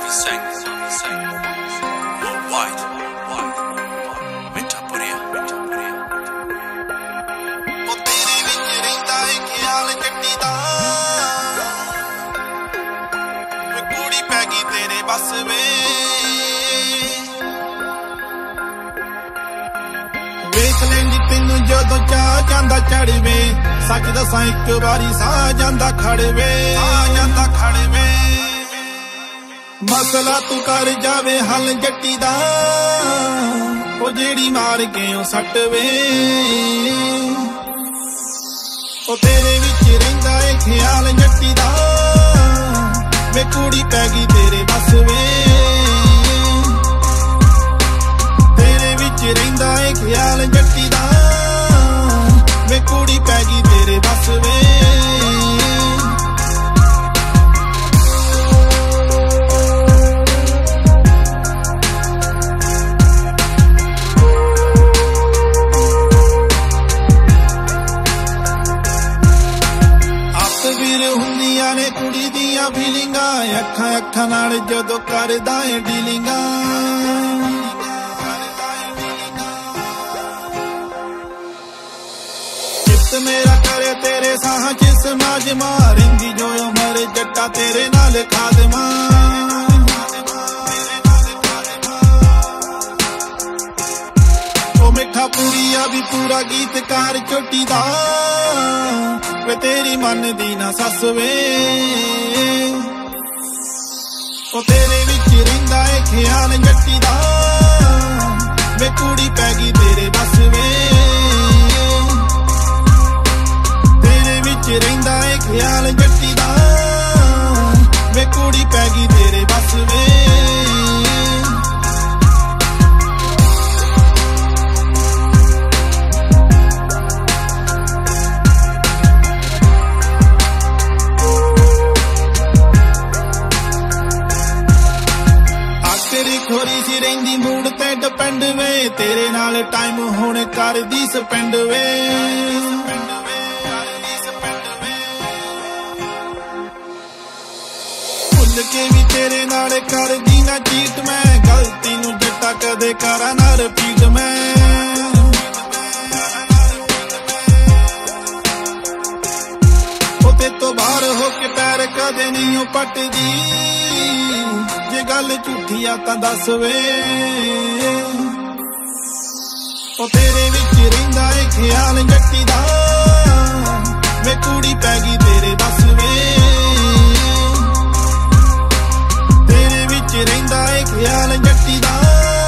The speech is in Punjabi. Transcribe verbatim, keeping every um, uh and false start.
Sang, sang, worldwide, wide, ਮਿੱਠਾ ਪੁਰੀਆ, ਮਿੱਠਾ ਪੁਰੀਆ। ਉਹ ਤੇਰੇ ਵਿੱਚ ਰਹਿੰਦਾ ਏ ਖਿਆਲ ਜੱਟੀ ਦਾ, ਵੇ ਕੁੜੀ ਪੈ ਗਈ ਤੇਰੇ ਬਸ ਵੇ। ਵੇਖ ਲੈਂਦੀ ਤੈਨੂੰ ਜਦੋਂ ਚਾਹ ਜਾਂਦਾ ਚੜਵੇ, ਸੱਚ ਦੱਸਾਂ ਇੱਕ ਵਾਰੀ ਸਾਹ ਜਾਂਦਾ ਖੜਵੇ, ਸਾਹ ਜਾਂਦਾ ਖੜਵੇ। ਮਸਲਾ ਤੂੰ ਕਰ ਜਾਵੇ ਹੱਲ ਜੱਟੀ ਦਾ, ਉਹ ਜਿਹੜੀ ਮਾਰ ਕੇ ਉਹ ਸੱਟ ਵੇ। ਉਹ ਤੇਰੇ ਵਿੱਚ ਰਹਿੰਦਾ ਏ ਖਿਆਲ ਜੱਟੀ ਦਾ, ਵੇ ਕੁੜੀ ਪੈ ਗਈ ਤੇਰੇ ਬਸ ਵੇ। ਤੇਰੇ ਵਿੱਚ ਰਹਿੰਦਾ ਏ ਖਿਆਲ ਜੱਟੀ ਦਾ, ਵੇ ਕੁੜੀ ਪੈ ਗਈ ਤੇਰੇ ਬਸ ਵੇ। ਹੁੰਦੀਆਂ ਨੇ ਕੁੜੀ ਦੀਆਂ ਫੀਲਿੰਗਾਂ, ਅੱਖਾਂ ਅੱਖਾਂ ਨਾਲ ਜਦੋਂ ਕਰਦਾ ਏ ਡੀਲਿੰਗਾਂ। ਚਿੱਤ ਮੇਰਾ ਕਰੇ ਤੇਰੇ ਸਾਹਾਂ ਚ ਸਮਾਜ ਮਾਰਿੰਦੀ, ਜੋ ਉਮਰ ਜੱਟਾ ਤੇਰੇ ਨਾਲ ਖਾਦਮਾਂ। ਉਹ ਮਿੱਠਾ ਪੂਰੀਆ ਵੀ ਪੂਰਾ ਗੀਤਕਾਰ ਚੋਟੀ ਦਾ, ਵੇ ਤੇਰੀ ਮੰਨਦੀ ਨਾ ਸੱਸ ਵੇ। ਉਹ ਤੇਰੇ ਵਿੱਚ ਰਹਿੰਦਾ ਏ ਖਿਆਲ ਜੱਟੀ ਦਾ, ਵੇ ਕੁੜੀ ਪੈ ਗਈ ਤੇਰੇ ਬਸ ਵੇ। ਤੇਰੇ ਵਿੱਚ ਰਹਿੰਦਾ ਏ ਖਿਆਲ ਜੱਟੀ ਦਾ, ਵੇ ਕੁੜੀ ਪੈ ਗਈ ਤੇਰੇ ਬਸ ਵੇ। ਖੋਰੀ ਸੀ ਰਹਿੰਦੀ ਮੂਡ ਤੇ ਡਿਪੈਂਡ ਵੇ, ਤੇਰੇ ਨਾਲ ਟਾਈਮ ਹੁਣ ਕਰਦੀ ਸਪੈਂਡ ਵੇ। ਭੁੱਲ ਕੇ ਵੀ ਤੇਰੇ ਨਾਲ ਕਰਦੀ ਨਾ ਚੀਟ ਮੈਂ, ਗਲਤੀ ਨੂੰ ਜੱਟਾ ਕਦੇ ਕਰਾਂ ਨਾ ਰਿਪੀਟ ਮੈਂ। ਉਹ ਤੇ ਤੋਂ ਬਾਹਰ ਹੋ ਕੇ ਪੈਰ ਕਦੇ ਨਹੀਂ ਉਹ ਪੱਟਦੀ, ਜੇ ਗੱਲ ਝੂਠੀ ਆ ਤਾਂ ਦੱਸ ਵੇ। ਉਹ ਤੇਰੇ ਵਿੱਚ ਰਹਿੰਦਾ ਏ ਖਿਆਲ ਜੱਟੀ ਦਾ, ਵੇ ਕੁੜੀ ਪੈ ਗਈ ਤੇਰੇ ਬਸ ਵੇ। ਤੇਰੇ ਵਿੱਚ ਰਹਿੰਦਾ ਏ ਖਿਆਲ ਜੱਟੀ ਦਾ,